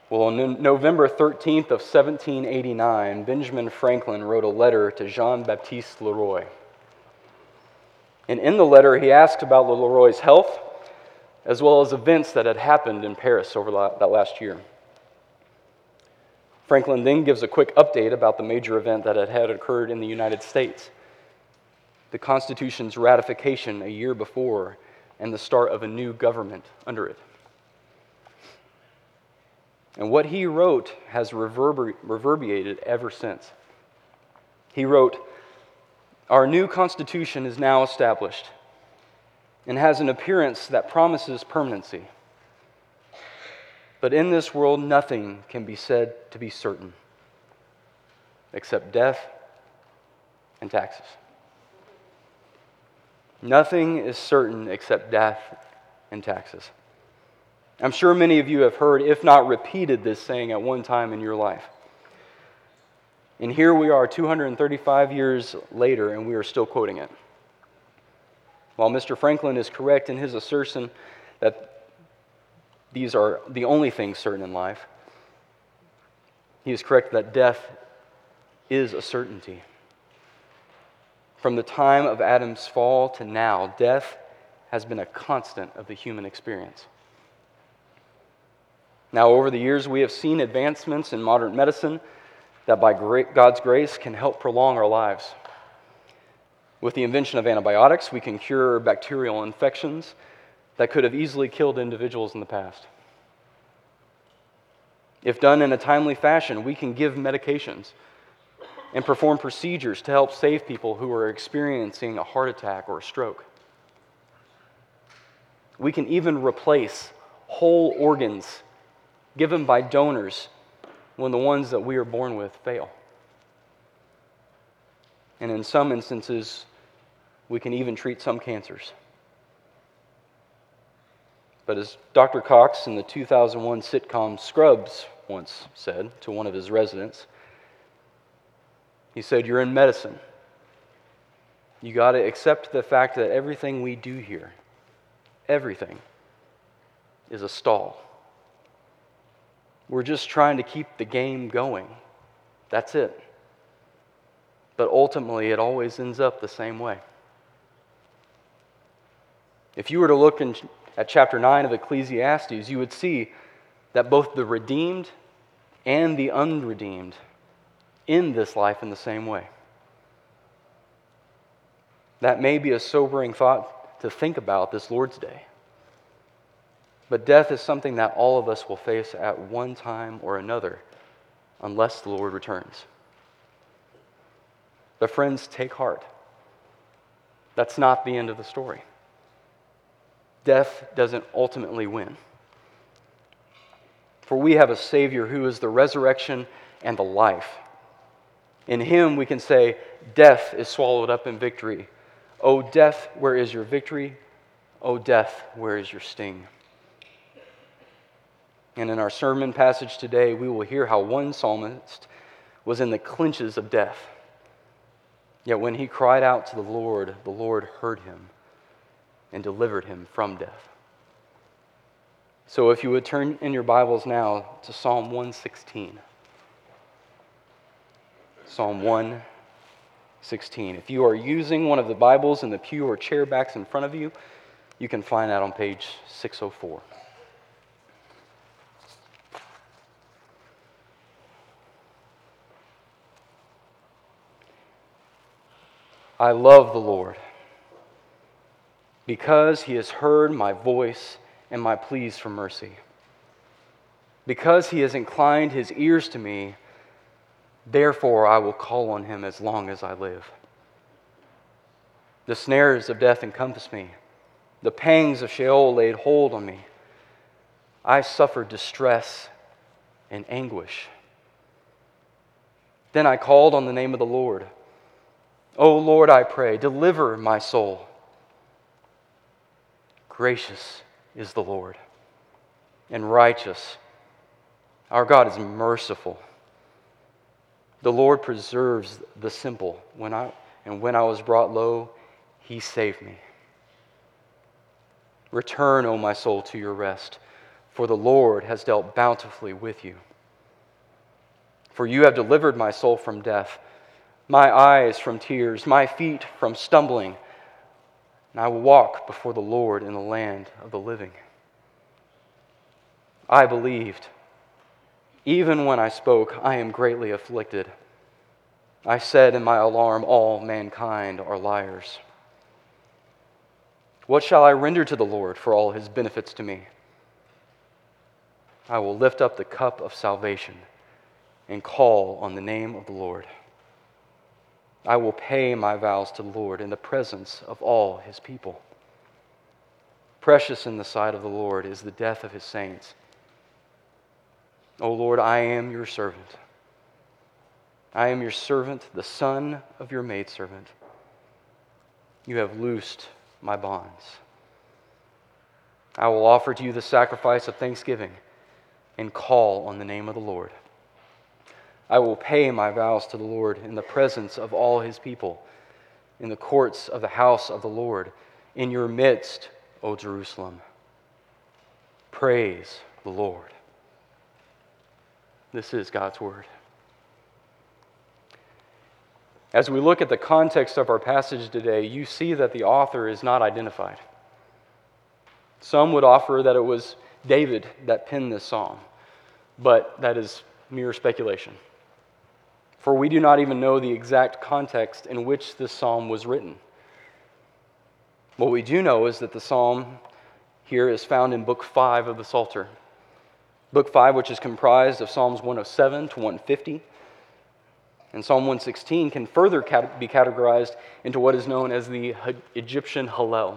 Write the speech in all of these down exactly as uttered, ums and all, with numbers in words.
Well, on November thirteenth of seventeen eighty-nine, Benjamin Franklin wrote a letter to Jean-Baptiste Leroy. And in the letter, he asked about Leroy's health, as well as events that had happened in Paris over that last year. Franklin then gives a quick update about the major event that had occurred in the United States, the Constitution's ratification a year before, and the start of a new government under it. And what he wrote has reverber- reverberated ever since. He wrote, "Our new Constitution is now established and has an appearance that promises permanency. But in this world, nothing can be said to be certain except death and taxes." Nothing is certain except death and taxes. I'm sure many of you have heard, if not repeated, this saying at one time in your life. And here we are two hundred thirty-five years later, and we are still quoting it. While Mister Franklin is correct in his assertion that these are the only things certain in life, he is correct that death is a certainty. From the time of Adam's fall to now, death has been a constant of the human experience. Now, over the years, we have seen advancements in modern medicine that by God's grace can help prolong our lives. With the invention of antibiotics, we can cure bacterial infections that could have easily killed individuals in the past. If done in a timely fashion, we can give medications and perform procedures to help save people who are experiencing a heart attack or a stroke. We can even replace whole organs given by donors when the ones that we are born with fail. And in some instances, we can even treat some cancers. But as Doctor Cox in the two thousand one sitcom Scrubs once said to one of his residents, he said, "You're in medicine. You got to accept the fact that everything we do here, everything, is a stall. We're just trying to keep the game going. That's it. But ultimately, it always ends up the same way." If you were to look in, at chapter nine of Ecclesiastes, you would see that both the redeemed and the unredeemed end this life in the same way. That may be a sobering thought to think about this Lord's Day. But death is something that all of us will face at one time or another, unless the Lord returns. But friends, take heart. That's not the end of the story. Death doesn't ultimately win. For we have a Savior who is the resurrection and the life. In Him we can say, "Death is swallowed up in victory. O death, where is your victory? O death, where is your sting?" And in our sermon passage today, we will hear how one psalmist was in the clinches of death. Yet when he cried out to the Lord, the Lord heard him and delivered him from death. So if you would turn in your Bibles now to Psalm one sixteen. Psalm one sixteen. If you are using one of the Bibles in the pew or chair backs in front of you, you can find that on page six oh four. I love the Lord because He has heard my voice and my pleas for mercy. Because He has inclined His ears to me, therefore I will call on Him as long as I live. The snares of death encompassed me. The pangs of Sheol laid hold on me. I suffered distress and anguish. Then I called on the name of the Lord. O Lord, I pray, deliver my soul. Gracious is the Lord, and righteous. Our God is merciful. The Lord preserves the simple, when I and when I was brought low, He saved me. Return, O my soul, to your rest, for the Lord has dealt bountifully with you. For you have delivered my soul from death, my eyes from tears, my feet from stumbling, and I will walk before the Lord in the land of the living. I believed. Even when I spoke, I am greatly afflicted. I said in my alarm, all mankind are liars. What shall I render to the Lord for all his benefits to me? I will lift up the cup of salvation and call on the name of the Lord. I will pay my vows to the Lord in the presence of all his people. Precious in the sight of the Lord is the death of his saints. O Lord, I am your servant. I am your servant, the son of your maidservant. You have loosed my bonds. I will offer to you the sacrifice of thanksgiving and call on the name of the Lord. I will pay my vows to the Lord in the presence of all his people, in the courts of the house of the Lord, in your midst, O Jerusalem. Praise the Lord. This is God's word. As we look at the context of our passage today, you see that the author is not identified. Some would offer that it was David that penned this psalm, but that is mere speculation. For we do not even know the exact context in which this psalm was written. What we do know is that the psalm here is found in Book five of the Psalter. Book five, which is comprised of Psalms one oh seven to one fifty. And Psalm one sixteen can further be categorized into what is known as the Egyptian Hallel.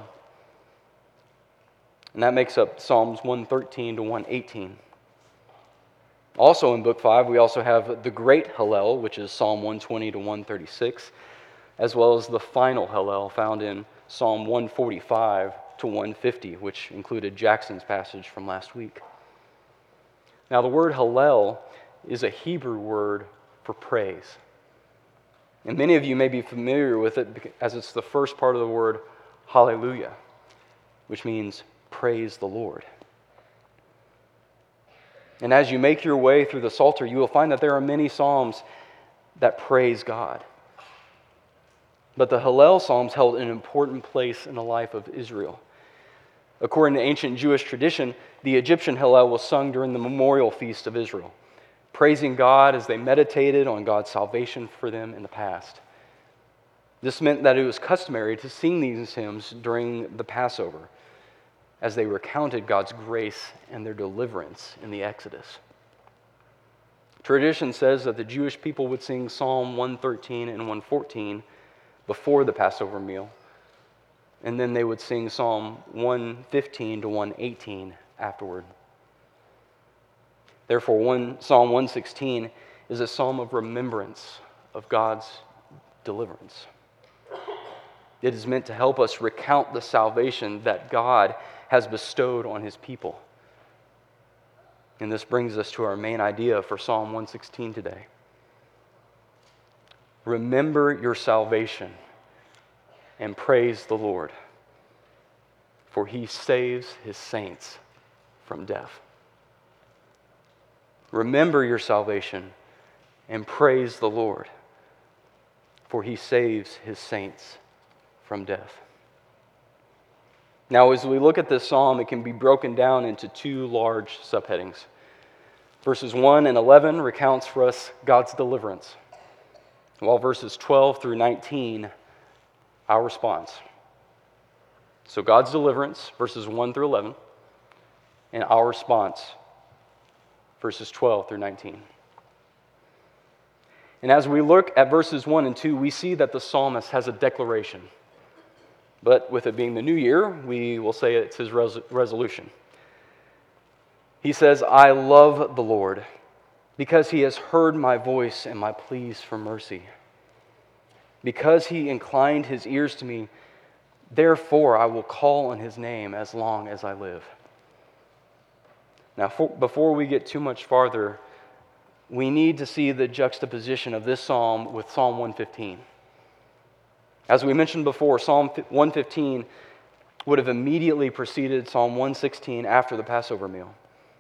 And that makes up Psalms one thirteen to one eighteen. Also in Book five, we also have the Great Hallel, which is Psalm one twenty to one thirty-six, as well as the final Hallel found in Psalm one forty-five to one fifty, which included Jackson's passage from last week. Now, the word Hallel is a Hebrew word for praise. And many of you may be familiar with it as it's the first part of the word hallelujah, which means praise the Lord. And as you make your way through the Psalter, you will find that there are many psalms that praise God. But the Hallel Psalms held an important place in the life of Israel. According to ancient Jewish tradition, the Egyptian Hallel was sung during the memorial feast of Israel, praising God as they meditated on God's salvation for them in the past. This meant that it was customary to sing these hymns during the Passover, as they recounted God's grace and their deliverance in the Exodus. Tradition says that the Jewish people would sing Psalm one thirteen and one fourteen before the Passover meal, and then they would sing Psalm one fifteen to one eighteen afterward. Therefore, one, Psalm one sixteen is a psalm of remembrance of God's deliverance. It is meant to help us recount the salvation that God has bestowed on his people. And this brings us to our main idea for Psalm one sixteen today. Remember your salvation and praise the Lord, for he saves his saints from death. Remember your salvation and praise the Lord, for he saves his saints from death. Now, as we look at this psalm, it can be broken down into two large subheadings. Verses one and eleven recounts for us God's deliverance, while verses twelve through nineteen, our response. So God's deliverance, verses one through eleven, and our response, verses twelve through nineteen. And as we look at verses one and two, we see that the psalmist has a declaration. But with it being the new year, we will say it's his res- resolution. He says, I love the Lord because he has heard my voice and my pleas for mercy. Because he inclined his ears to me, therefore I will call on his name as long as I live. Now, for, before we get too much farther, we need to see the juxtaposition of this psalm with Psalm one fifteen. As we mentioned before, Psalm one fifteen would have immediately preceded Psalm one sixteen after the Passover meal.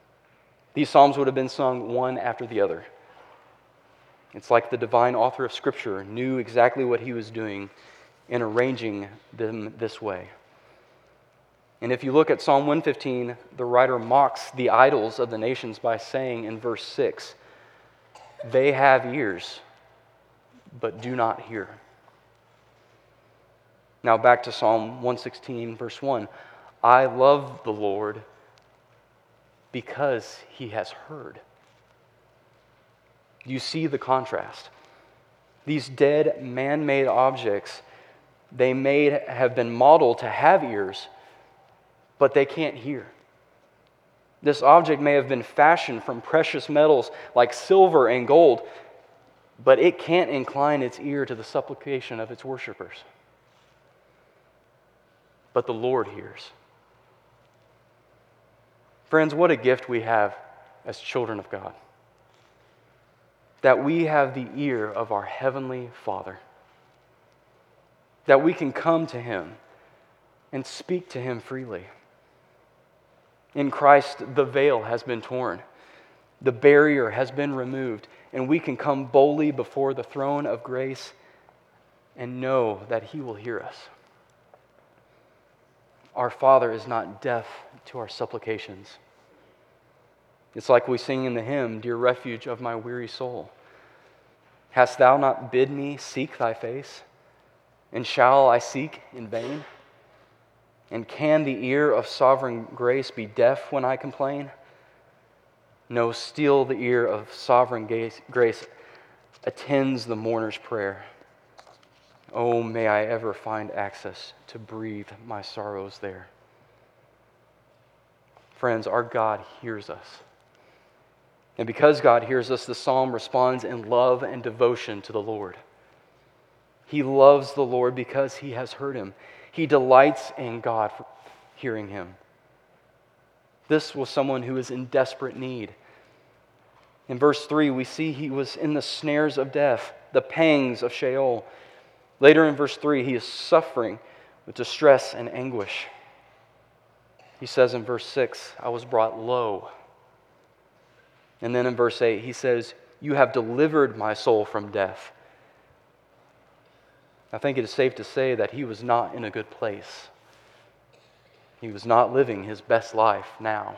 These psalms would have been sung one after the other. It's like the divine author of Scripture knew exactly what he was doing in arranging them this way. And if you look at Psalm one fifteen, the writer mocks the idols of the nations by saying in verse six, "They have ears, but do not hear." Now back to Psalm one sixteen, verse one. "I love the Lord because he has heard." You see the contrast. These dead, man-made objects, they may have been modeled to have ears, but they can't hear. This object may have been fashioned from precious metals like silver and gold, but it can't incline its ear to the supplication of its worshipers. But the Lord hears. Friends, what a gift we have as children of God. That we have the ear of our Heavenly Father. That we can come to Him and speak to Him freely. In Christ, the veil has been torn. The barrier has been removed, and we can come boldly before the throne of grace and know that He will hear us. Our Father is not deaf to our supplications. It's like we sing in the hymn, "Dear refuge of my weary soul. Hast thou not bid me seek thy face? And shall I seek in vain? And can the ear of sovereign grace be deaf when I complain? No, still the ear of sovereign grace attends the mourner's prayer. Oh, may I ever find access to breathe my sorrows there." Friends, our God hears us. And because God hears us, the psalm responds in love and devotion to the Lord. He loves the Lord because he has heard him. He delights in God for hearing him. This was someone who was in desperate need. In verse three, we see he was in the snares of death, the pangs of Sheol. Later in verse three, he is suffering with distress and anguish. He says in verse six, "I was brought low." And then in verse eight, he says, "You have delivered my soul from death." I think it is safe to say that he was not in a good place. He was not living his best life now.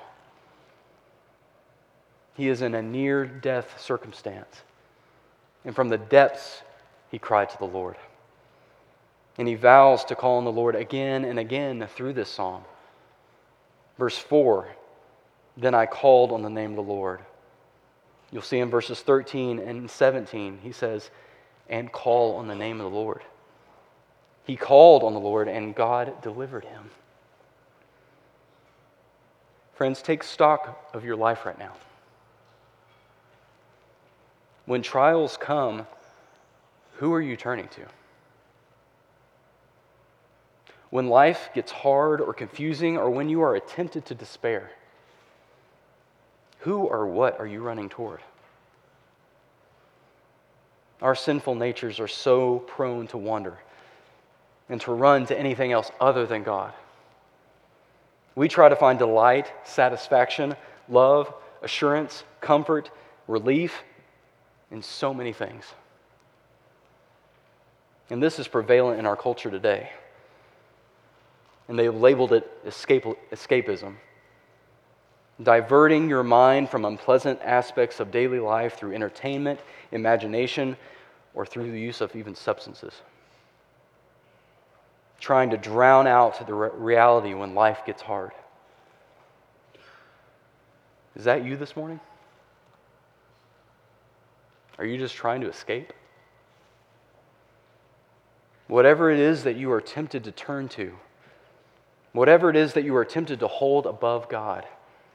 He is in a near-death circumstance. And from the depths, he cried to the Lord. And he vows to call on the Lord again and again through this psalm. Verse four, "Then I called on the name of the Lord." You'll see in verses thirteen and seventeen, he says, "And call on the name of the Lord." He called on the Lord and God delivered him. Friends, take stock of your life right now. When trials come, who are you turning to? When life gets hard or confusing, or when you are tempted to despair, who or what are you running toward? Our sinful natures are so prone to wander and to run to anything else other than God. We try to find delight, satisfaction, love, assurance, comfort, relief in so many things. And this is prevalent in our culture today. And they've labeled it escape, escapism. Diverting your mind from unpleasant aspects of daily life through entertainment, imagination, or through the use of even substances. Trying to drown out the re- reality when life gets hard. Is that you this morning? Are you just trying to escape? Whatever it is that you are tempted to turn to, whatever it is that you are tempted to hold above God,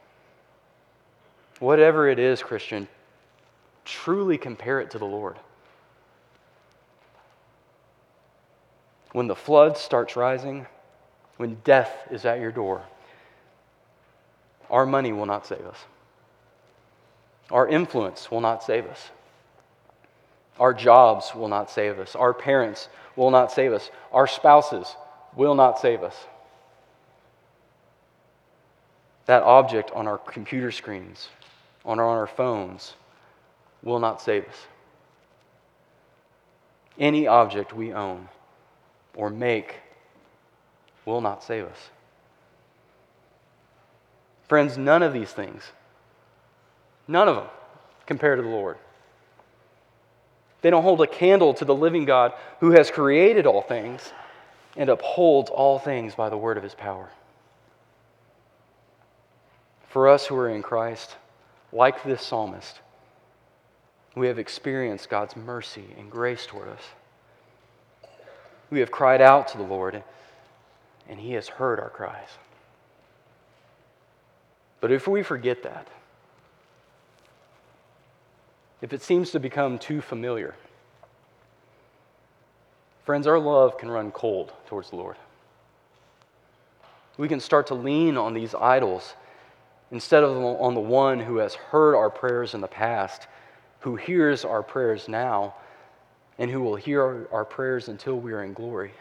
whatever it is, Christian, truly compare it to the Lord. When the flood starts rising, when death is at your door, our money will not save us. Our influence will not save us. Our jobs will not save us. Our parents will not save us. Our spouses will not save us. That object on our computer screens on our phones will not save us. Any object we own or make will not save us. Friends, none of these things, none of them compare to the Lord. They don't hold a candle to the living God who has created all things and upholds all things by the word of his power. For us who are in Christ, like this psalmist, we have experienced God's mercy and grace toward us. We have cried out to the Lord, and he has heard our cries. But if we forget that, if it seems to become too familiar, friends, our love can run cold towards the Lord. We can start to lean on these idols instead of on the one who has heard our prayers in the past, who hears our prayers now, and who will hear our, our prayers until we are in glory.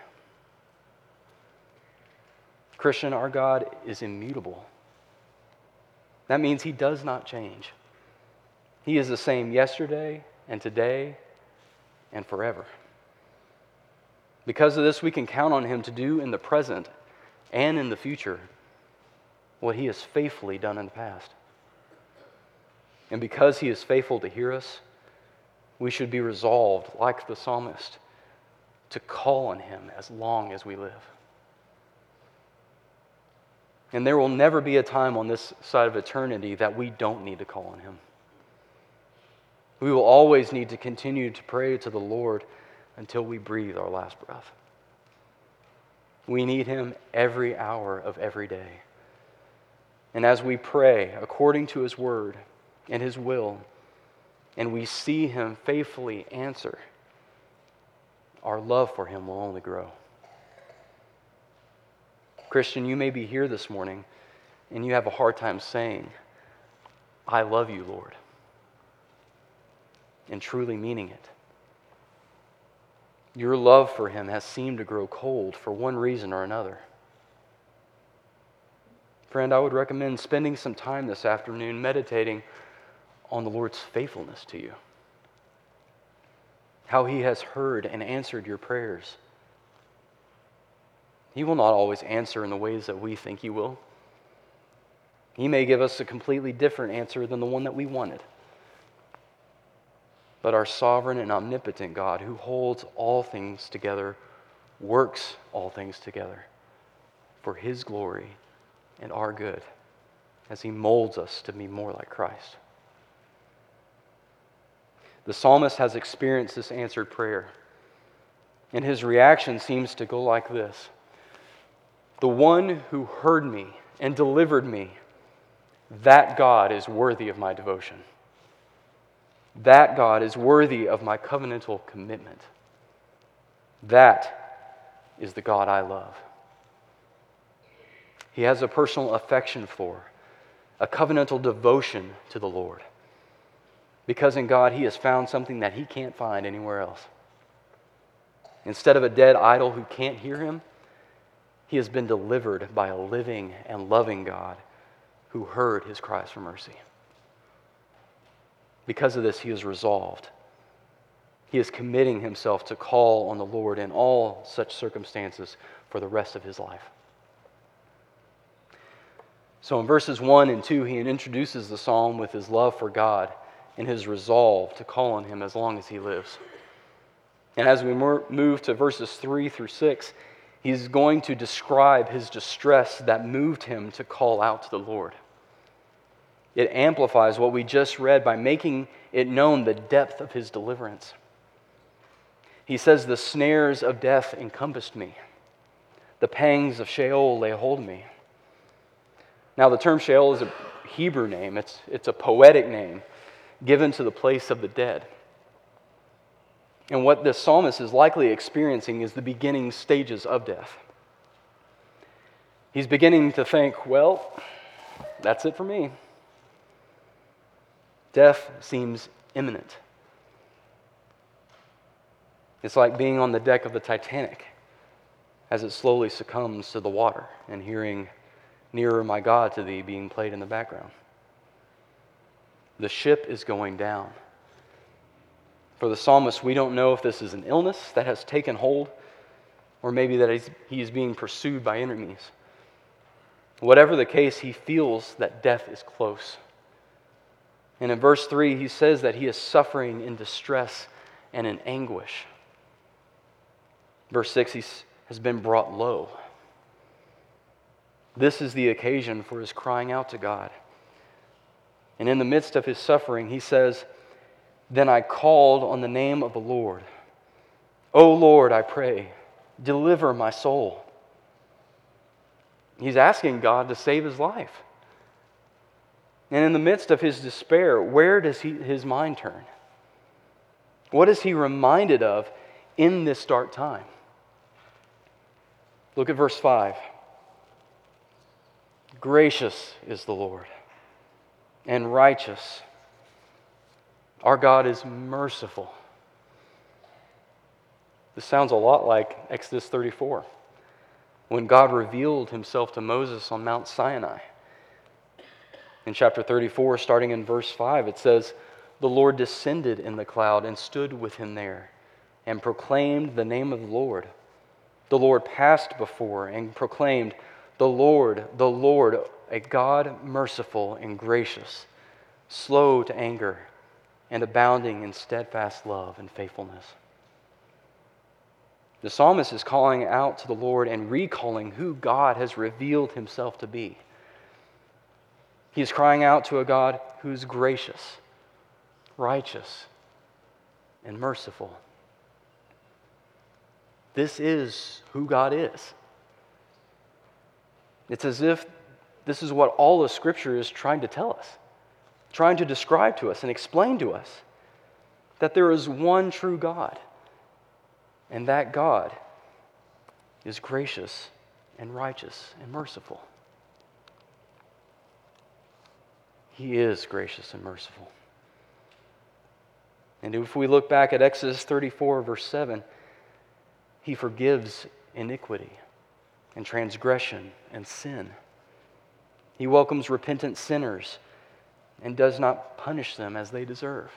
Christian, our God is immutable. That means he does not change. He is the same yesterday and today and forever. Because of this, we can count on him to do in the present and in the future what he has faithfully done in the past. And because he is faithful to hear us, we should be resolved, like the psalmist, to call on him as long as we live. And there will never be a time on this side of eternity that we don't need to call on him. We will always need to continue to pray to the Lord until we breathe our last breath. We need him every hour of every day. And as we pray according to his word and his will, and we see him faithfully answer, our love for him will only grow. Christian, you may be here this morning and you have a hard time saying, I love you, Lord, and truly meaning it. Your love for him has seemed to grow cold for one reason or another. Friend, I would recommend spending some time this afternoon meditating on the Lord's faithfulness to you. How he has heard and answered your prayers. He will not always answer in the ways that we think he will. He may give us a completely different answer than the one that we wanted. But our sovereign and omnipotent God, who holds all things together, works all things together for his glory and our good as he molds us to be more like Christ. The psalmist has experienced this answered prayer, and his reaction seems to go like this. The one who heard me and delivered me, that God is worthy of my devotion. That God is worthy of my covenantal commitment. That is the God I love. He has a personal affection for, a covenantal devotion to the Lord. Because in God he has found something that he can't find anywhere else. Instead of a dead idol who can't hear him, he has been delivered by a living and loving God who heard his cries for mercy. Because of this, he is resolved. He is committing himself to call on the Lord in all such circumstances for the rest of his life. So in verses one and two, he introduces the psalm with his love for God and his resolve to call on him as long as he lives. And as we move to verses three through six, he's going to describe his distress that moved him to call out to the Lord. It amplifies what we just read by making it known the depth of his deliverance. He says, the snares of death encompassed me. The pangs of Sheol lay hold of me. Now the term Sheol is a Hebrew name. It's, it's a poetic name given to the place of the dead. And what this psalmist is likely experiencing is the beginning stages of death. He's beginning to think, well, that's it for me. Death seems imminent. It's like being on the deck of the Titanic as it slowly succumbs to the water and hearing "Nearer, My God, to Thee" being played in the background. The ship is going down. For the psalmist, we don't know if this is an illness that has taken hold, or maybe that he's, he is being pursued by enemies. Whatever the case, he feels that death is close. And in verse three, he says that he is suffering in distress and in anguish. Verse six, he has been brought low. This is the occasion for his crying out to God. And in the midst of his suffering, he says, "Then I called on the name of the Lord. O Lord, I pray, deliver my soul." He's asking God to save his life. And in the midst of his despair, where does he, his mind turn? What is he reminded of in this dark time? Look at verse five. Gracious is the Lord, and righteous. Our God is merciful. This sounds a lot like Exodus thirty-four, when God revealed himself to Moses on Mount Sinai. In chapter thirty-four, starting in verse five, it says, "The Lord descended in the cloud and stood with him there, and proclaimed the name of the Lord. The Lord passed before and proclaimed, 'The Lord, the Lord, a God merciful and gracious, slow to anger, and abounding in steadfast love and faithfulness.'" The psalmist is calling out to the Lord and recalling who God has revealed himself to be. He is crying out to a God who is gracious, righteous, and merciful. This is who God is. It's as if this is what all of Scripture is trying to tell us, trying to describe to us and explain to us, that there is one true God, and that God is gracious and righteous and merciful. He is gracious and merciful. And if we look back at Exodus thirty-four, verse seven, he forgives iniquity and transgression and sin. He welcomes repentant sinners and does not punish them as they deserve.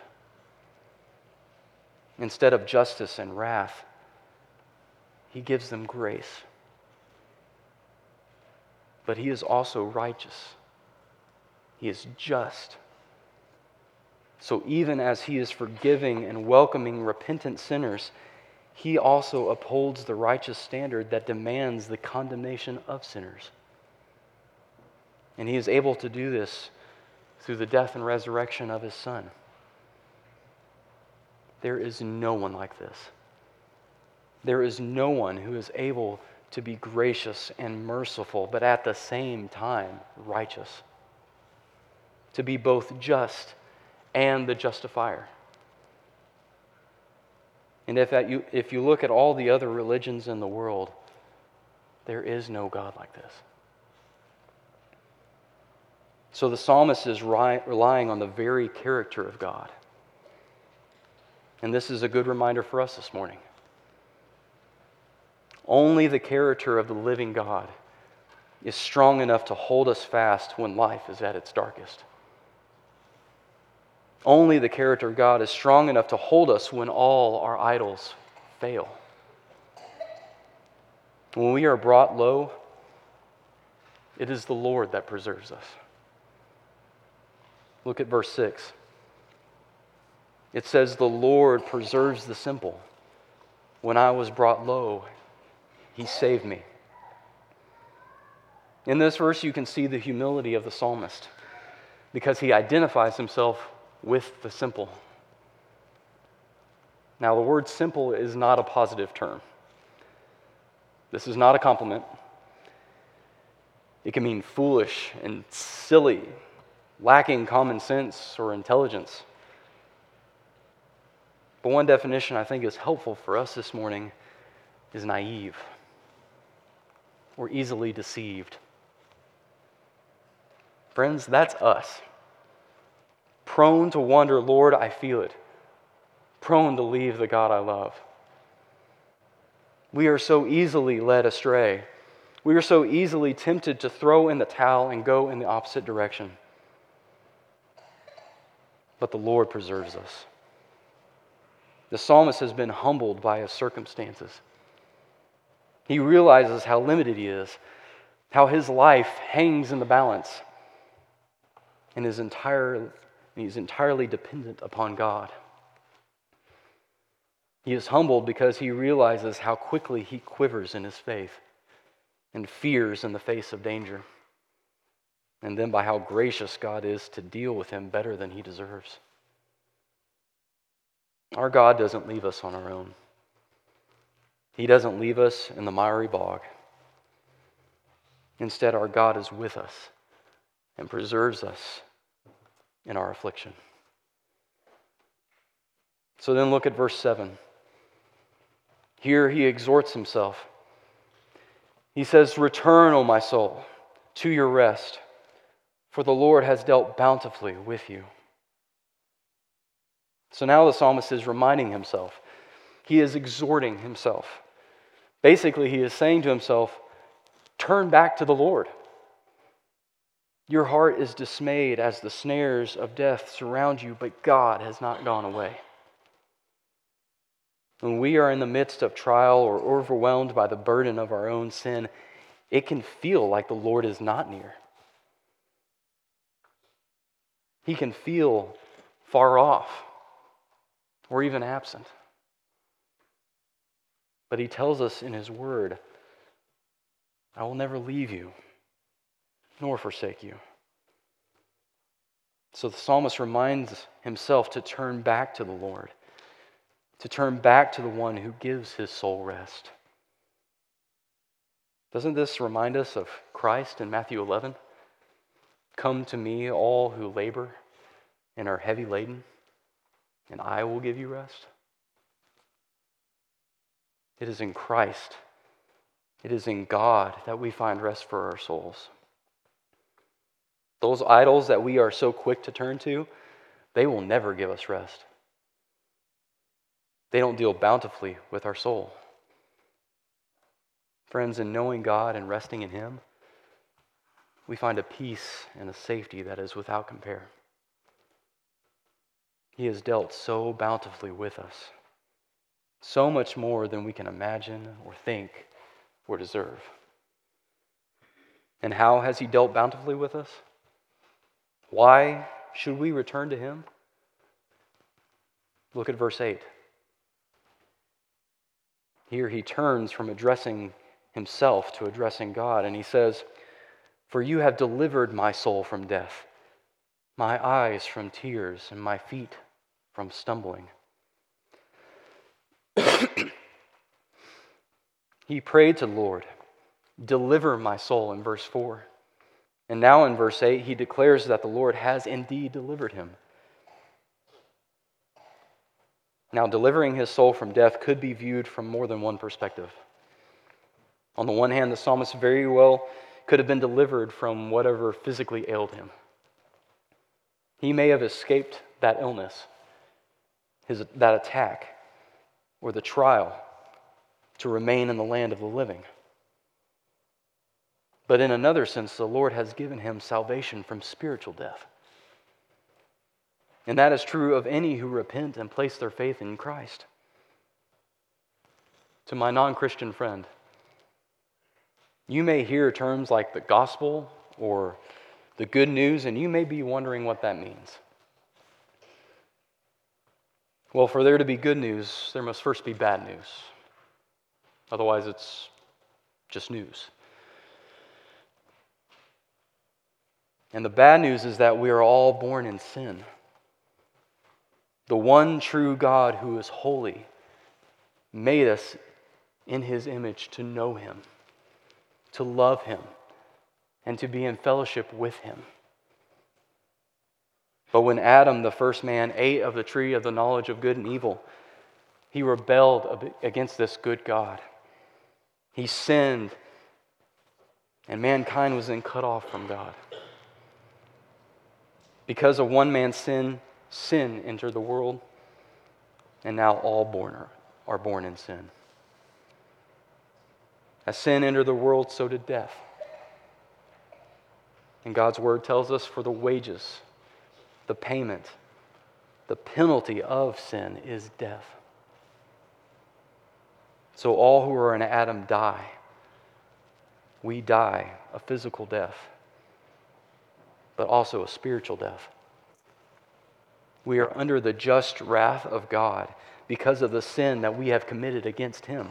Instead of justice and wrath, he gives them grace. But he is also righteous. He is just. So even as he is forgiving and welcoming repentant sinners, he also upholds the righteous standard that demands the condemnation of sinners. And he is able to do this through the death and resurrection of his Son. There is no one like this. There is no one who is able to be gracious and merciful, but at the same time righteous. To be both just and the justifier. And if, at you, if you look at all the other religions in the world, there is no God like this. So the psalmist is ri- relying on the very character of God. And this is a good reminder for us this morning. Only the character of the living God is strong enough to hold us fast when life is at its darkest. Only the character of God is strong enough to hold us when all our idols fail. When we are brought low, it is the Lord that preserves us. Look at verse six. It says, "The Lord preserves the simple. When I was brought low, he saved me." In this verse, you can see the humility of the psalmist because he identifies himself with the simple. Now, the word simple is not a positive term. This is not a compliment. It can mean foolish and silly, lacking common sense or intelligence. But one definition I think is helpful for us this morning is naive or easily deceived. Friends, that's us. Prone to wonder, Lord, I feel it. Prone to leave the God I love. We are so easily led astray. We are so easily tempted to throw in the towel and go in the opposite direction. but the Lord preserves us. The psalmist has been humbled by his circumstances. He realizes how limited he is, how his life hangs in the balance, and is entire, he's entirely dependent upon God. He is humbled because he realizes how quickly he quivers in his faith and fears in the face of danger, and then by how gracious God is to deal with him better than he deserves. Our God doesn't leave us on our own. He doesn't leave us in the miry bog. Instead, our God is with us and preserves us in our affliction. So then look at verse seven. Here he exhorts himself. He says, "Return, O my soul, to your rest, for the Lord has dealt bountifully with you." So now the psalmist is reminding himself. He is exhorting himself. Basically, he is saying to himself, turn back to the Lord. Your heart is dismayed as the snares of death surround you, but God has not gone away. When we are in the midst of trial or overwhelmed by the burden of our own sin, it can feel like the Lord is not near. He can feel far off or even absent. But he tells us in his word, I will never leave you nor forsake you. So the psalmist reminds himself to turn back to the Lord, to turn back to the one who gives his soul rest. Doesn't this remind us of Christ in Matthew eleven? Come to me, all who labor and are heavy laden, and I will give you rest. It is in Christ, it is in God that we find rest for our souls. Those idols that we are so quick to turn to, they will never give us rest. They don't deal bountifully with our soul. Friends, in knowing God and resting in Him, we find a peace and a safety that is without compare. He has dealt so bountifully with us, so much more than we can imagine or think or deserve. And how has He dealt bountifully with us? Why should we return to Him? Look at verse eight. Here he turns from addressing himself to addressing God, and he says, "For you have delivered my soul from death, my eyes from tears, and my feet from stumbling." He prayed to the Lord, "Deliver my soul," in verse four. And now in verse eight, he declares that the Lord has indeed delivered him. Now, delivering his soul from death could be viewed from more than one perspective. On the one hand, the psalmist very well could have been delivered from whatever physically ailed him. He may have escaped that illness, his, that attack, or the trial to remain in the land of the living. But in another sense, the Lord has given him salvation from spiritual death. And that is true of any who repent and place their faith in Christ. To my non-Christian friend, you may hear terms like the gospel or the good news, and you may be wondering what that means. Well, for there to be good news, there must first be bad news. Otherwise, it's just news. And the bad news is that we are all born in sin. The one true God who is holy made us in His image to know Him, to love Him, and to be in fellowship with Him. But when Adam, the first man, ate of the tree of the knowledge of good and evil, he rebelled against this good God. He sinned, and mankind was then cut off from God. Because of one man's sin, sin entered the world, and now all born are, are born in sin. As sin entered the world, so did death. And God's word tells us, for the wages, the payment the penalty of sin is death. So all who are in Adam die. We die a physical death, but also a spiritual death. We are under the just wrath of God because of the sin that we have committed against Him.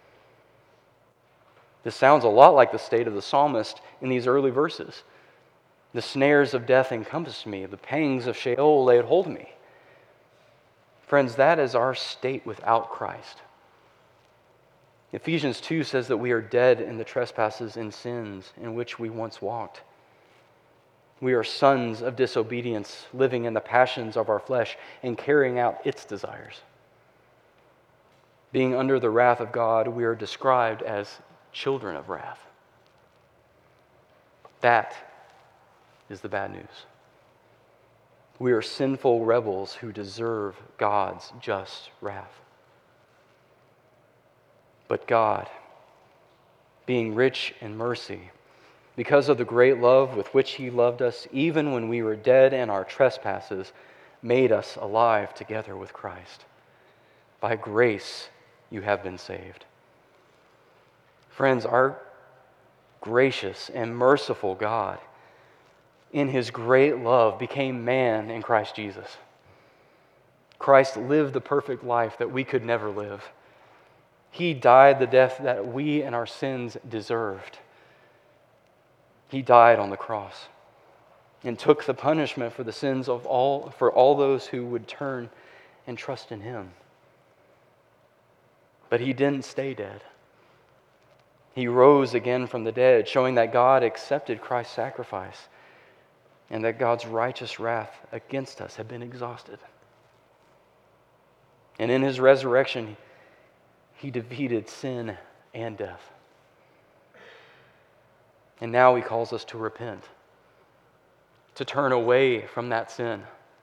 This sounds a lot like the state of the psalmist in these early verses. The snares of death encompassed me, the pangs of Sheol laid hold of me. Friends, that is our state without Christ. Ephesians two says that we are dead in the trespasses and sins in which we once walked. We are sons of disobedience, living in the passions of our flesh and carrying out its desires. Being under the wrath of God, we are described as children of wrath. That is the bad news. We are sinful rebels who deserve God's just wrath. But God, being rich in mercy, because of the great love with which He loved us, even when we were dead in our trespasses, made us alive together with Christ. By grace you have been saved. Friends, our gracious and merciful God, in His great love, became man in Christ Jesus. Christ lived the perfect life that we could never live. He died the death that we and our sins deserved. He died on the cross and took the punishment for the sins of all, for all those who would turn and trust in Him. But He didn't stay dead. He rose again from the dead, showing that God accepted Christ's sacrifice and that God's righteous wrath against us had been exhausted. And in His resurrection, He defeated sin and death. And now He calls us to repent, to turn away from that sin.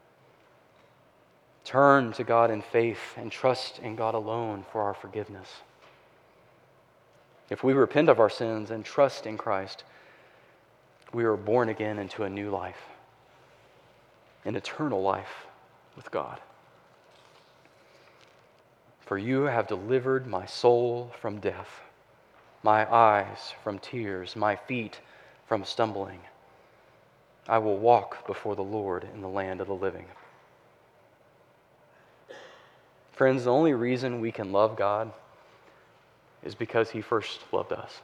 Turn to God in faith and trust in God alone for our forgiveness. If we repent of our sins and trust in Christ, we are born again into a new life, an eternal life with God. For you have delivered my soul from death, my eyes from tears, my feet from stumbling. I will walk before the Lord in the land of the living. Friends, the only reason we can love God is because He first loved us.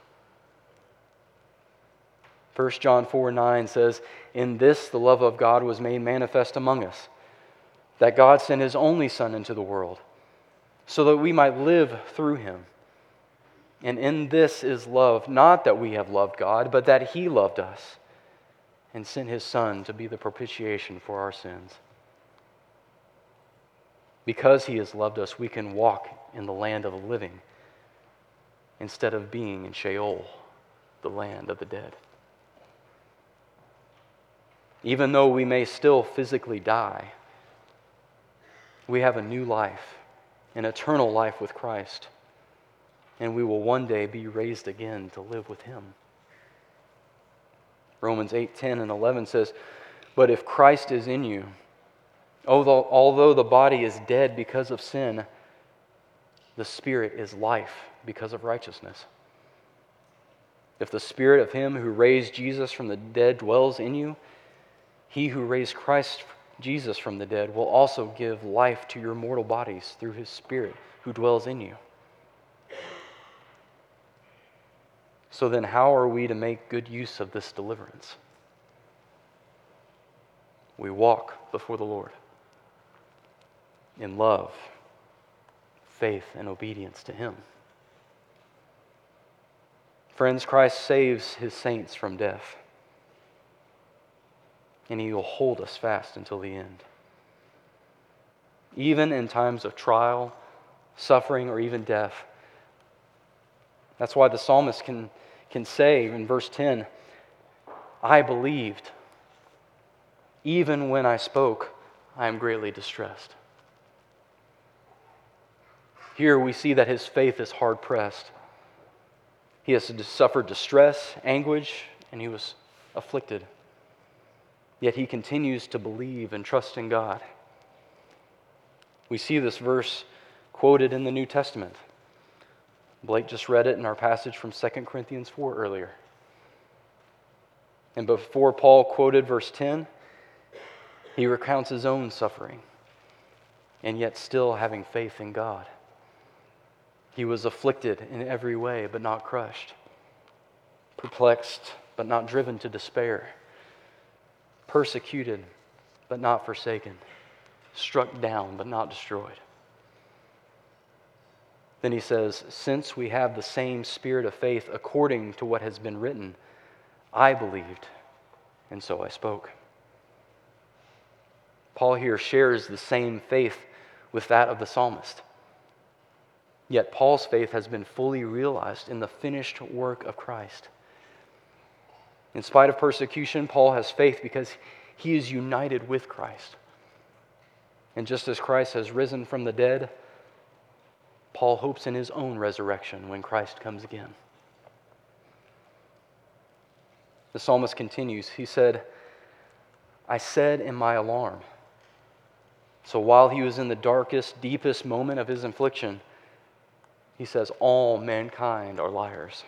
First John four nine says, "In this the love of God was made manifest among us, that God sent His only Son into the world, so that we might live through Him. And in this is love, not that we have loved God, but that He loved us and sent His Son to be the propitiation for our sins." Because He has loved us, we can walk in the land of the living instead of being in Sheol, the land of the dead. Even though we may still physically die, we have a new life, an eternal life with Christ, and we will one day be raised again to live with Him. Romans eight ten and eleven says, "But if Christ is in you, although, although the body is dead because of sin, the Spirit is life because of righteousness. If the Spirit of Him who raised Jesus from the dead dwells in you, He who raised Christ Jesus from the dead will also give life to your mortal bodies through His Spirit who dwells in you." So then, how are we to make good use of this deliverance? We walk before the Lord in love, faith, and obedience to Him. Friends, Christ saves His saints from death, and He will hold us fast until the end. Even in times of trial, suffering, or even death. That's why the psalmist can, can say in verse ten, "I believed. Even when I spoke, I am greatly distressed." Here we see that his faith is hard-pressed. He has suffered distress, anguish, and he was afflicted. Yet he continues to believe and trust in God. We see this verse quoted in the New Testament. Blake just read it in our passage from Second Corinthians four earlier. And before Paul quoted verse ten, he recounts his own suffering, and yet still having faith in God. He was afflicted in every way, but not crushed. Perplexed, but not driven to despair. Persecuted, but not forsaken. Struck down, but not destroyed. Then he says, since we have the same spirit of faith according to what has been written, I believed, and so I spoke. Paul here shares the same faith with that of the psalmist. Yet Paul's faith has been fully realized in the finished work of Christ. In spite of persecution, Paul has faith because he is united with Christ. And just as Christ has risen from the dead, Paul hopes in his own resurrection when Christ comes again. The psalmist continues. He said, I said in my alarm. So while he was in the darkest, deepest moment of his affliction, he says, all mankind are liars.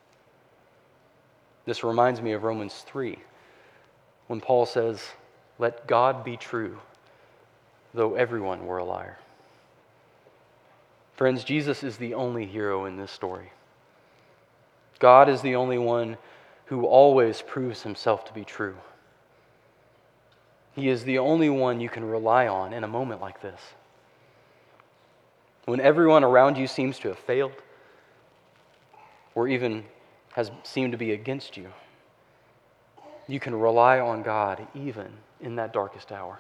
This reminds me of Romans three, when Paul says, let God be true, though everyone were a liar. Friends, Jesus is the only hero in this story. God is the only one who always proves himself to be true. He is the only one you can rely on in a moment like this. When everyone around you seems to have failed, or even has seemed to be against you, you can rely on God even in that darkest hour.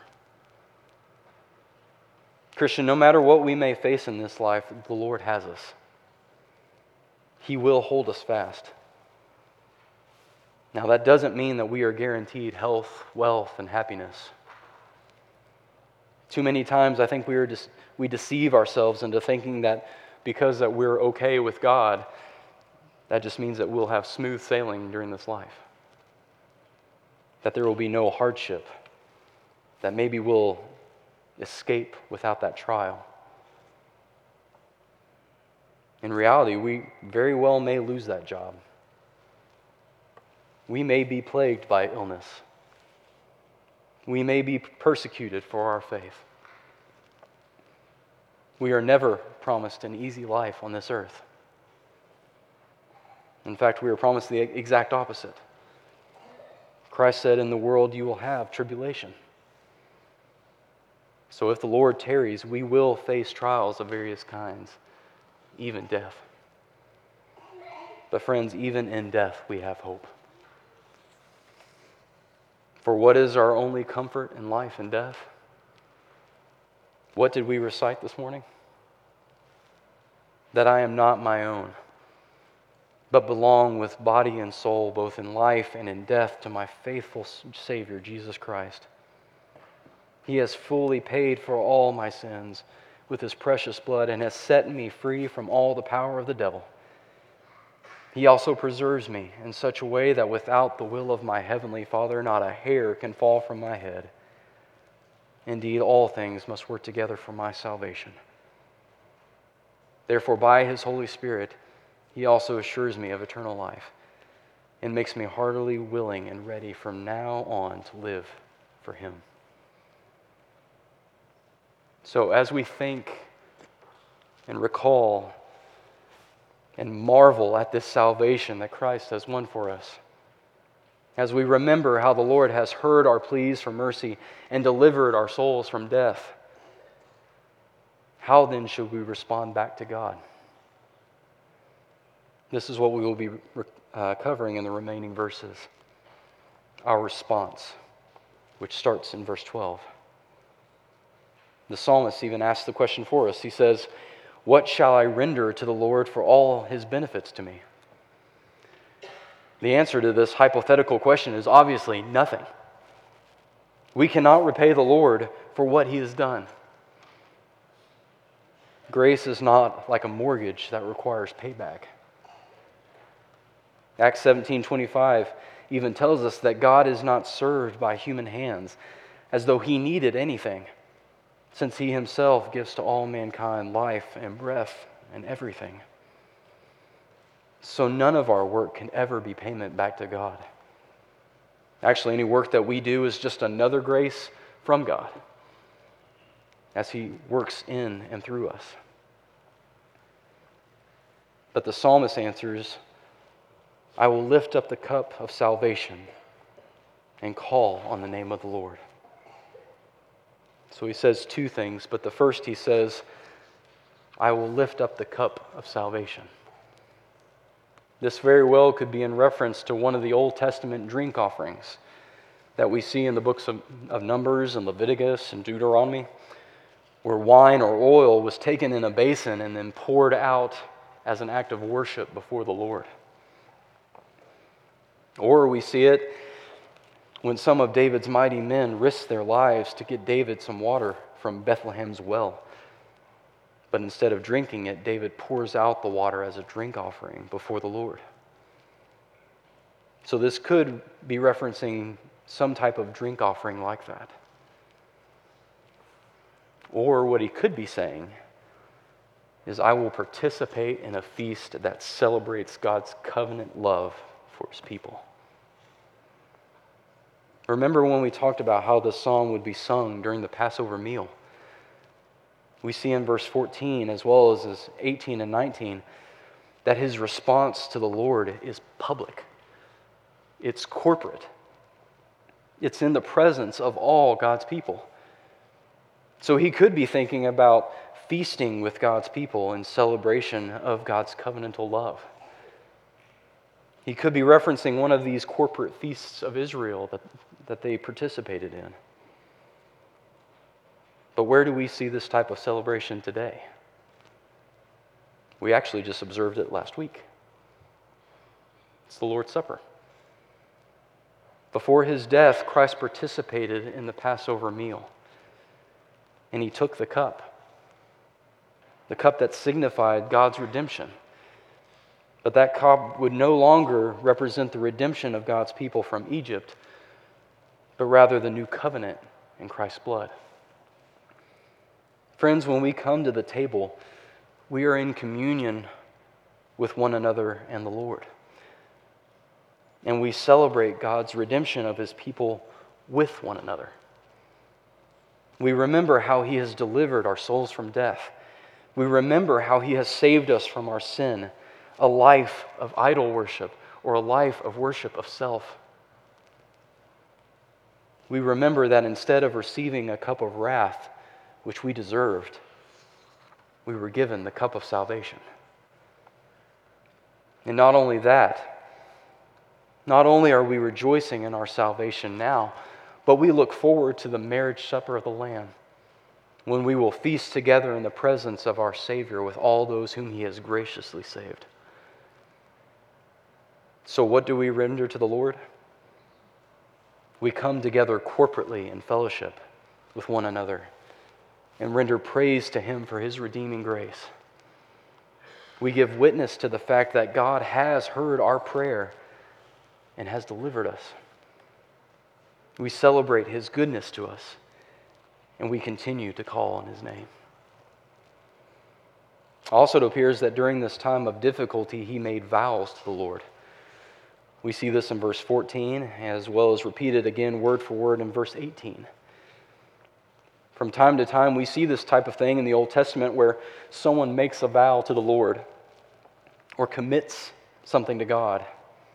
Christian, no matter what we may face in this life, the Lord has us. He will hold us fast. Now, that doesn't mean that we are guaranteed health, wealth, and happiness. Too many times I think we are just, we deceive ourselves into thinking that because that we're okay with God, that just means that we'll have smooth sailing during this life. That there will be no hardship. That maybe we'll escape without that trial. In reality, we very well may lose that job. We may be plagued by illness. We may be persecuted for our faith. We are never promised an easy life on this earth. In fact, we are promised the exact opposite. Christ said, in the world you will have tribulation. So if the Lord tarries, we will face trials of various kinds, even death. But friends, even in death we have hope. For what is our only comfort in life and death? What did we recite this morning? That I am not my own, but belong with body and soul, both in life and in death, to my faithful Savior, Jesus Christ. He has fully paid for all my sins with His precious blood and has set me free from all the power of the devil. He also preserves me in such a way that without the will of my heavenly Father, not a hair can fall from my head. Indeed, all things must work together for my salvation. Therefore, by His Holy Spirit, He also assures me of eternal life and makes me heartily willing and ready from now on to live for Him. So as we think and recall and marvel at this salvation that Christ has won for us, as we remember how the Lord has heard our pleas for mercy and delivered our souls from death, how then should we respond back to God? This is what we will be uh, covering in the remaining verses. Our response, which starts in verse twelve. The psalmist even asks the question for us. He says, "What shall I render to the Lord for all His benefits to me?" The answer to this hypothetical question is obviously nothing. We cannot repay the Lord for what He has done. Grace is not like a mortgage that requires payback. Acts seventeen twenty-five even tells us that God is not served by human hands as though He needed anything, since he himself gives to all mankind life and breath and everything. So none of our work can ever be payment back to God. Actually, any work that we do is just another grace from God as he works in and through us. But the psalmist answers, I will lift up the cup of salvation and call on the name of the Lord. So he says two things, but the first he says, I will lift up the cup of salvation. This very well could be in reference to one of the Old Testament drink offerings that we see in the books of, of Numbers and Leviticus and Deuteronomy, where wine or oil was taken in a basin and then poured out as an act of worship before the Lord. Or we see it when some of David's mighty men risked their lives to get David some water from Bethlehem's well. But instead of drinking it, David pours out the water as a drink offering before the Lord. So this could be referencing some type of drink offering like that. Or what he could be saying is, I will participate in a feast that celebrates God's covenant love for his people. Remember when we talked about how the song would be sung during the Passover meal? We see in verse fourteen as well as eighteen and nineteen that his response to the Lord is public. It's corporate. It's in the presence of all God's people. So he could be thinking about feasting with God's people in celebration of God's covenantal love. He could be referencing one of these corporate feasts of Israel that, that they participated in. But where do we see this type of celebration today? We actually just observed it last week. It's the Lord's Supper. Before his death, Christ participated in the Passover meal. And he took the cup. The cup that signified God's redemption. But that cup would no longer represent the redemption of God's people from Egypt, but rather the new covenant in Christ's blood. Friends, when we come to the table, we are in communion with one another and the Lord. And we celebrate God's redemption of his people with one another. We remember how he has delivered our souls from death. We remember how he has saved us from our sin, a life of idol worship or a life of worship of self. We remember that instead of receiving a cup of wrath, which we deserved, we were given the cup of salvation. And not only that, not only are we rejoicing in our salvation now, but we look forward to the marriage supper of the Lamb, when we will feast together in the presence of our Savior with all those whom he has graciously saved. So what do we render to the Lord? We come together corporately in fellowship with one another and render praise to him for his redeeming grace. We give witness to the fact that God has heard our prayer and has delivered us. We celebrate his goodness to us, and we continue to call on his name. Also, it appears that during this time of difficulty, he made vows to the Lord. We see this in verse fourteen, as well as repeated again word for word in verse eighteen. From time to time, we see this type of thing in the Old Testament where someone makes a vow to the Lord or commits something to God.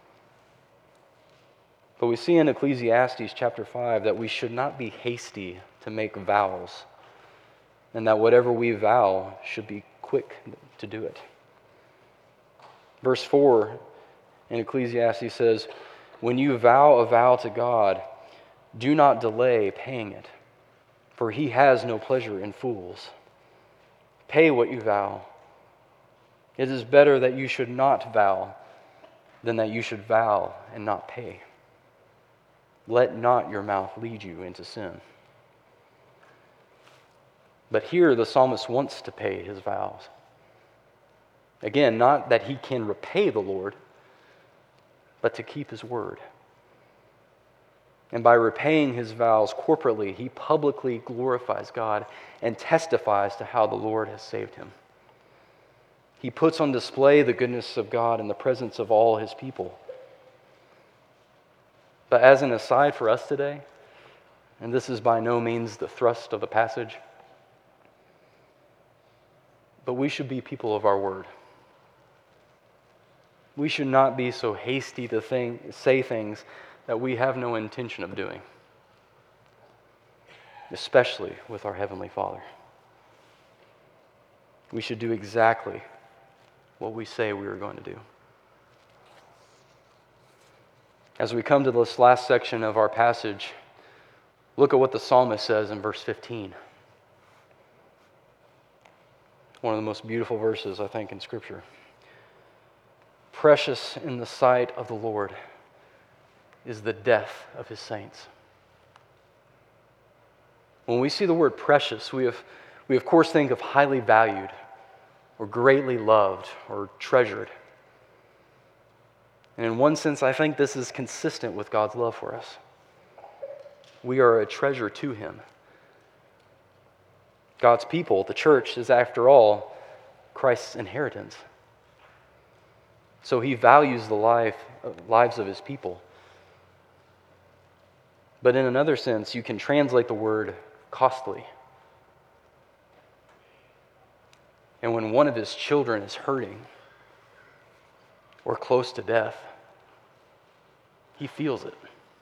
But we see in Ecclesiastes chapter five that we should not be hasty to make vows, and that whatever we vow should be quick to do it. Verse four in Ecclesiastes says, when you vow a vow to God, do not delay paying it, for he has no pleasure in fools. Pay what you vow. It is better that you should not vow than that you should vow and not pay. Let not your mouth lead you into sin. But here the psalmist wants to pay his vows. Again, not that he can repay the Lord, but to keep his word. And by repaying his vows corporately, he publicly glorifies God and testifies to how the Lord has saved him. He puts on display the goodness of God in the presence of all his people. But as an aside for us today, and this is by no means the thrust of the passage, but we should be people of our word. We should not be so hasty to think, say things that we have no intention of doing, especially with our Heavenly Father. We should do exactly what we say we are going to do. As we come to this last section of our passage, look at what the psalmist says in verse fifteen. One of the most beautiful verses, I think, in Scripture. Precious in the sight of the Lord is the death of his saints. When we see the word precious, we have, we of course think of highly valued or greatly loved or treasured. And in one sense, I think this is consistent with God's love for us. We are a treasure to him. God's people, the church, is after all Christ's inheritance. So he values the life, lives of his people. But in another sense, you can translate the word costly. And when one of his children is hurting or close to death, he feels it.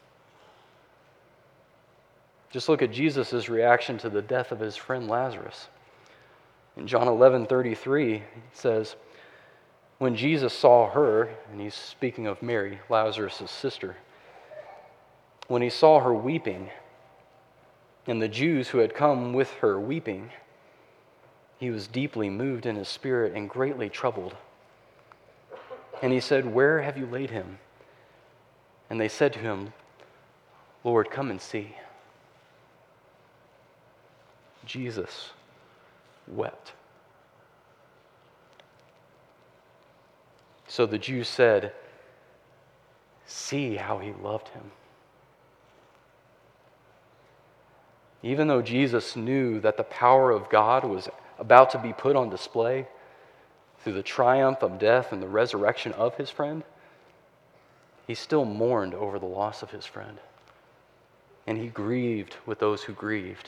Just look at Jesus' reaction to the death of his friend Lazarus. In John eleven thirty-three, it says, when Jesus saw her, and he's speaking of Mary, Lazarus' sister, when he saw her weeping, and the Jews who had come with her weeping, he was deeply moved in his spirit and greatly troubled. And he said, where have you laid him? And they said to him, Lord, come and see. Jesus wept. So the Jews said, see how he loved him. Even though Jesus knew that the power of God was about to be put on display through the triumph of death and the resurrection of his friend, he still mourned over the loss of his friend. And he grieved with those who grieved.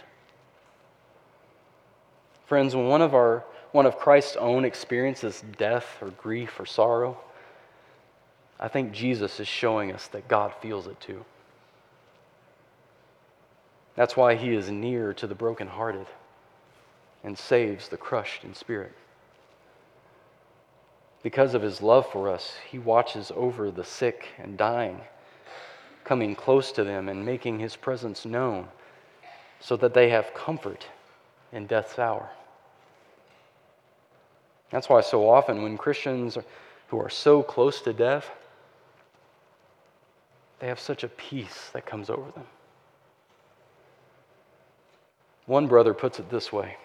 Friends, when one of our one of Christ's own experiences death or grief or sorrow, I think Jesus is showing us that God feels it too. That's why he is near to the brokenhearted and saves the crushed in spirit. Because of his love for us, he watches over the sick and dying, coming close to them and making his presence known so that they have comfort in death's hour. That's why so often when Christians who are so close to death, they have such a peace that comes over them. One brother puts it this way: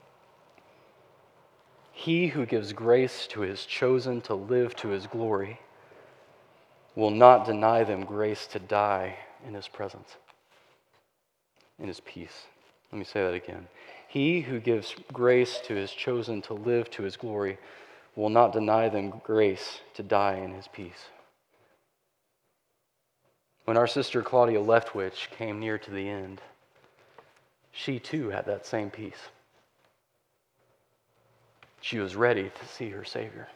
he who gives grace to his chosen to live to his glory will not deny them grace to die in his presence, in his peace. Let me say that again. He who gives grace to his chosen to live to his glory will not deny them grace to die in his peace. When our sister Claudia Leftwich came near to the end, she too had that same peace. She was ready to see her Savior.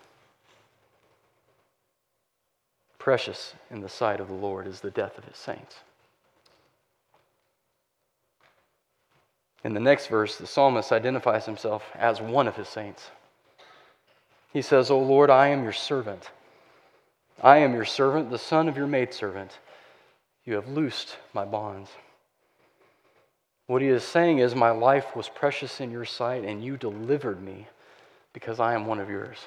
Precious in the sight of the Lord is the death of his saints. In the next verse, the psalmist identifies himself as one of his saints. He says, O Lord, I am your servant. I am your servant, the son of your maidservant. You have loosed my bonds. What he is saying is, my life was precious in your sight, and you delivered me because I am one of yours.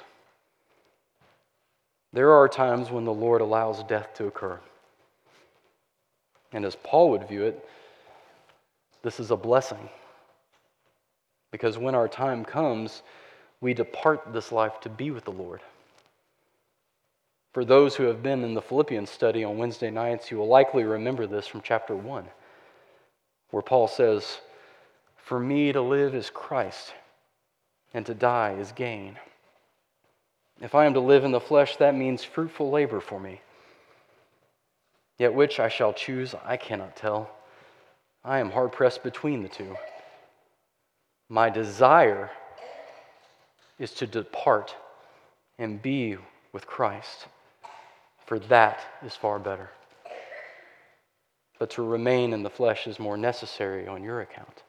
There are times when the Lord allows death to occur. And as Paul would view it, this is a blessing. Because when our time comes, we depart this life to be with the Lord. For those who have been in the Philippians study on Wednesday nights, you will likely remember this from chapter one, where Paul says, "For me to live is Christ, and to die is gain. If I am to live in the flesh, that means fruitful labor for me. Yet which I shall choose, I cannot tell. I am hard-pressed between the two. My desire is to depart and be with Christ, for that is far better. But to remain in the flesh is more necessary on your account."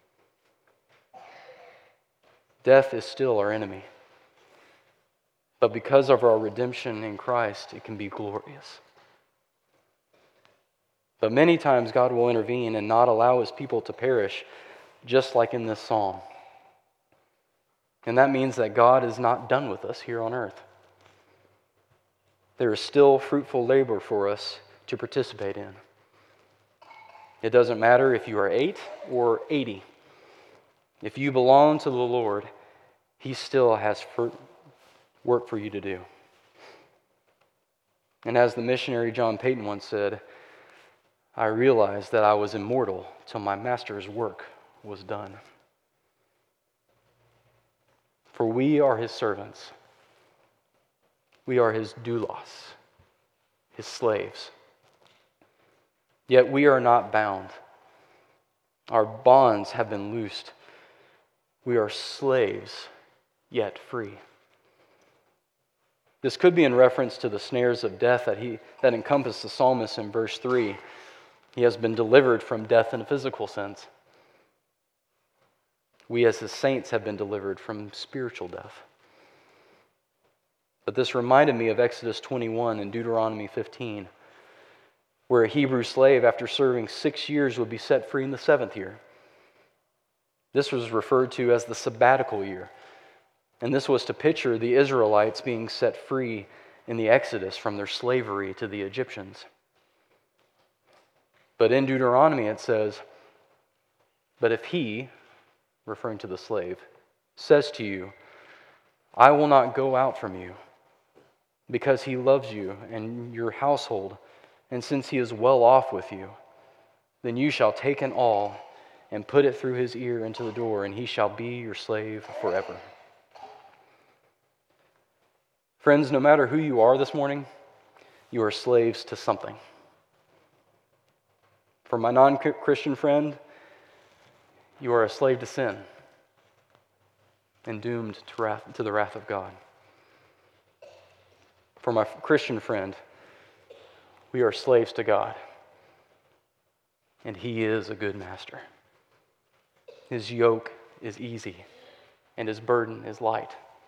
Death is still our enemy. But because of our redemption in Christ, it can be glorious. But many times God will intervene and not allow His people to perish, just like in this psalm. And that means that God is not done with us here on earth. There is still fruitful labor for us to participate in. It doesn't matter if you are eight or eighty. If you belong to the Lord, He still has work for you to do. And as the missionary John Payton once said, "I realized that I was immortal till my Master's work was done." For we are His servants. We are His doulos, His slaves. Yet we are not bound. Our bonds have been loosed. We are slaves, yet free. This could be in reference to the snares of death that he that encompass the psalmist in verse three. He has been delivered from death in a physical sense. We as His saints have been delivered from spiritual death. But this reminded me of Exodus twenty-one and Deuteronomy fifteen, where a Hebrew slave, after serving six years, would be set free in the seventh year. This was referred to as the sabbatical year. And this was to picture the Israelites being set free in the Exodus from their slavery to the Egyptians. But in Deuteronomy it says, "But if he," referring to the slave, "says to you, 'I will not go out from you,' because he loves you and your household, and since he is well off with you, then you shall take an awl and put it through his ear into the door, and he shall be your slave forever." Friends, no matter who you are this morning, you are slaves to something. For my non-Christian friend, you are a slave to sin and doomed to wrath, to the wrath of God. For my Christian friend, we are slaves to God, and He is a good master. His yoke is easy, and His burden is light.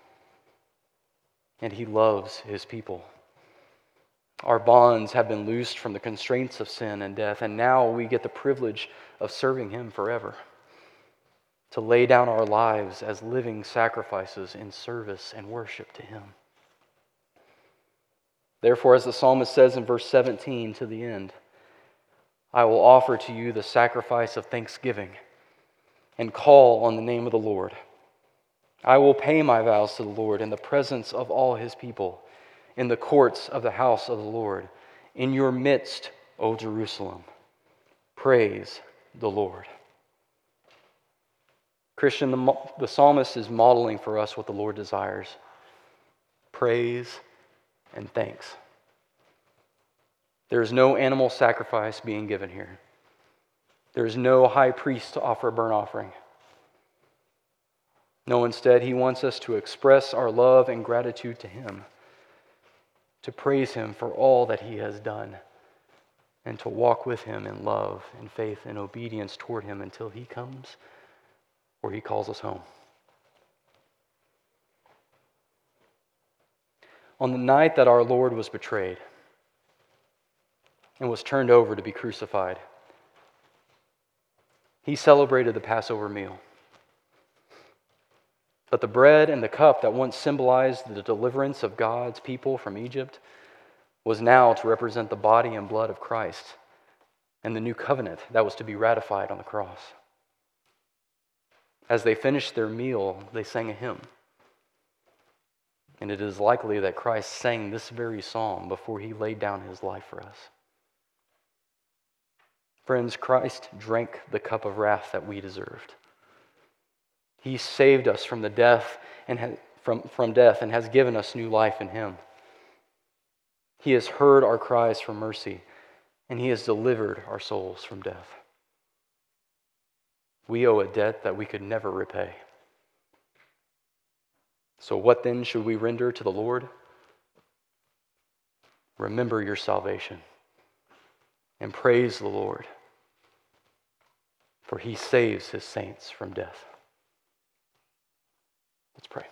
And He loves His people. Our bonds have been loosed from the constraints of sin and death, and now we get the privilege of serving Him forever, to lay down our lives as living sacrifices in service and worship to Him. Therefore, as the psalmist says in verse seventeen to the end, "I will offer to you the sacrifice of thanksgiving and call on the name of the Lord. I will pay my vows to the Lord in the presence of all His people, in the courts of the house of the Lord, in your midst, O Jerusalem. Praise the Lord." Christian, the, the psalmist is modeling for us what the Lord desires: praise and thanks. There is no animal sacrifice being given here. There is no high priest to offer a burnt offering. No, instead, He wants us to express our love and gratitude to Him, to praise Him for all that He has done, and to walk with Him in love and faith and obedience toward Him until He comes or He calls us home. On the night that our Lord was betrayed and was turned over to be crucified, He celebrated the Passover meal. But the bread and the cup that once symbolized the deliverance of God's people from Egypt was now to represent the body and blood of Christ and the new covenant that was to be ratified on the cross. As they finished their meal, they sang a hymn. And it is likely that Christ sang this very psalm before he laid down his life for us. Friends, Christ drank the cup of wrath that we deserved. He saved us from the death and ha- from, from death and has given us new life in him. He has heard our cries for mercy, and he has delivered our souls from death. We owe a debt that we could never repay. So what then should we render to the Lord? Remember your salvation and praise the Lord, for he saves his saints from death. Let's pray.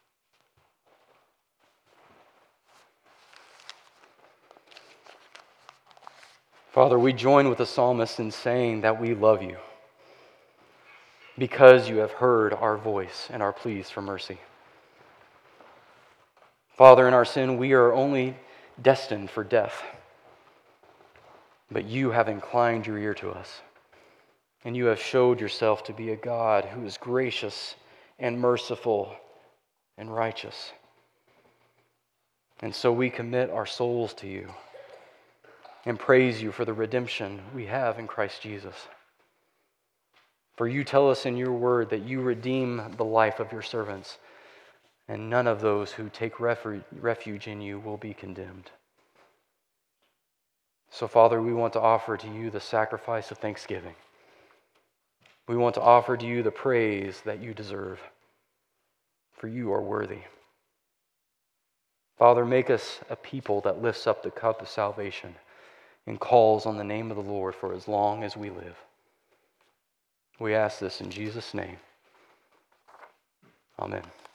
Father, we join with the psalmist in saying that we love you because you have heard our voice and our pleas for mercy. Father, in our sin, we are only destined for death, but you have inclined your ear to us, and you have showed yourself to be a God who is gracious and merciful and righteous. And so we commit our souls to you and praise you for the redemption we have in Christ Jesus. For you tell us in your word that you redeem the life of your servants, and none of those who take refuge in you will be condemned. So, Father, we want to offer to you the sacrifice of thanksgiving. We want to offer to you the praise that you deserve, for you are worthy. Father, make us a people that lifts up the cup of salvation and calls on the name of the Lord for as long as we live. We ask this in Jesus' name. Amen.